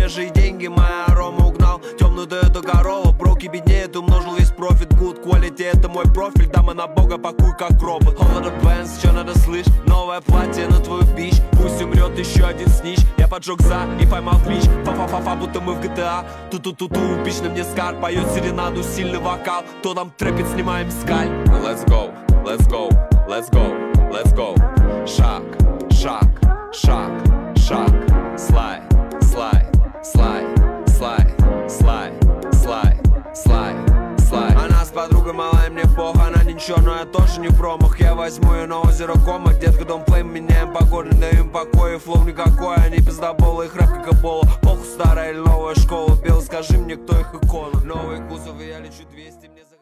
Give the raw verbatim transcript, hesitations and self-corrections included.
свежие деньги, моя арома угнал. Темную Тойоту Королла, броки беднеет, умножил весь профит. Good quality, это мой профиль, дама на бога, пакуй как робот. All the bands, чё надо слышь? Новое платье на твою бич. Пусть умрет еще один снич. Я поджег за и поймал клич. Фа-фа-фа-фа, будто мы в джи ти эй. Ту-ту-ту-ту, пич на мне скар. Поет серенаду, сильный вокал. То там трэпит, снимаем скаль. Let's go, let's go, let's go, let's go. Шаг, шаг, шаг, шаг. Слайд, слайд, слайд, слайд, слайд, слайд, слайд, слайд. Она с подругой малая, мне пох. Она ничего, но я тоже не промах. Я возьму ее на озеро Кома. Детка, дом плейм, меняем погоду, даем покой. Флоу никакой, они пиздоболы, их рэп как эбола. Похуй, старая или новая школа. Белый, скажи мне, кто их икона. Новые кузовы, я лечу двести, мне за...